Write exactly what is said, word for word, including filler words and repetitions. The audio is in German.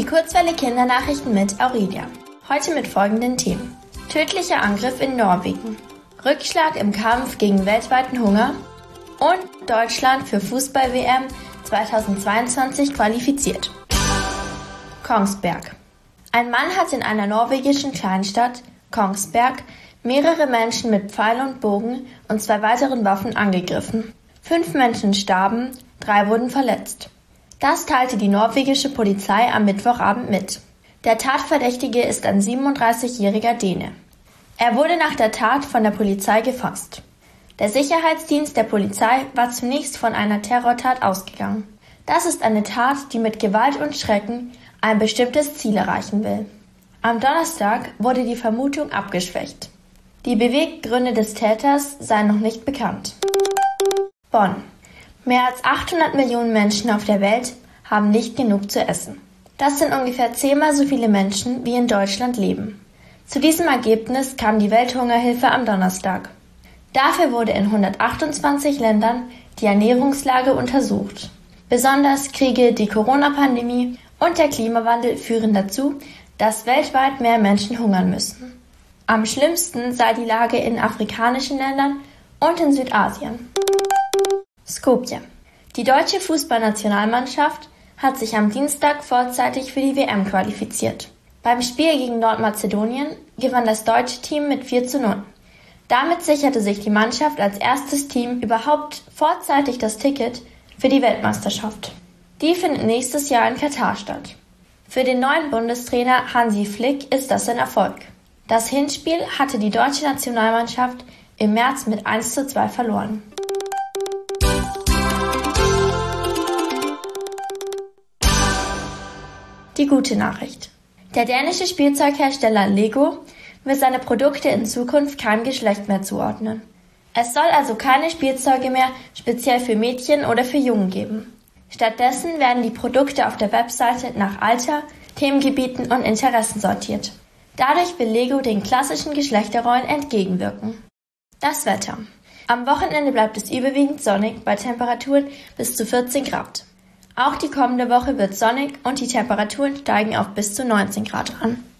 Die Kurzwelle Kindernachrichten mit Aurelia. Heute mit folgenden Themen. Tödlicher Angriff in Norwegen. Rückschlag im Kampf gegen weltweiten Hunger. Und Deutschland für Fußball-W M zweitausendzweiundzwanzig qualifiziert. Kongsberg. Ein Mann hat in einer norwegischen Kleinstadt, Kongsberg, mehrere Menschen mit Pfeil und Bogen und zwei weiteren Waffen angegriffen. Fünf Menschen starben, drei wurden verletzt. Das teilte die norwegische Polizei am Mittwochabend mit. Der Tatverdächtige ist ein siebenunddreißigjähriger Däne. Er wurde nach der Tat von der Polizei gefasst. Der Sicherheitsdienst der Polizei war zunächst von einer Terrortat ausgegangen. Das ist eine Tat, die mit Gewalt und Schrecken ein bestimmtes Ziel erreichen will. Am Donnerstag wurde die Vermutung abgeschwächt. Die Beweggründe des Täters seien noch nicht bekannt. Bonn. Mehr als achthundert Millionen Menschen auf der Welt haben nicht genug zu essen. Das sind ungefähr zehnmal so viele Menschen, wie in Deutschland leben. Zu diesem Ergebnis kam die Welthungerhilfe am Donnerstag. Dafür wurde in hundertachtundzwanzig Ländern die Ernährungslage untersucht. Besonders Kriege, die Corona-Pandemie und der Klimawandel führen dazu, dass weltweit mehr Menschen hungern müssen. Am schlimmsten sei die Lage in afrikanischen Ländern und in Südasien. Skopje. Die deutsche Fußballnationalmannschaft hat sich am Dienstag vorzeitig für die W M qualifiziert. Beim Spiel gegen Nordmazedonien gewann das deutsche Team mit vier zu null. Damit sicherte sich die Mannschaft als erstes Team überhaupt vorzeitig das Ticket für die Weltmeisterschaft. Die findet nächstes Jahr in Katar statt. Für den neuen Bundestrainer Hansi Flick ist das ein Erfolg. Das Hinspiel hatte die deutsche Nationalmannschaft im März mit eins zu zwei verloren. Die gute Nachricht. Der dänische Spielzeughersteller Lego will seine Produkte in Zukunft keinem Geschlecht mehr zuordnen. Es soll also keine Spielzeuge mehr speziell für Mädchen oder für Jungen geben. Stattdessen werden die Produkte auf der Webseite nach Alter, Themengebieten und Interessen sortiert. Dadurch will Lego den klassischen Geschlechterrollen entgegenwirken. Das Wetter. Am Wochenende bleibt es überwiegend sonnig bei Temperaturen bis zu vierzehn Grad. Auch die kommende Woche wird sonnig und die Temperaturen steigen auf bis zu neunzehn Grad an.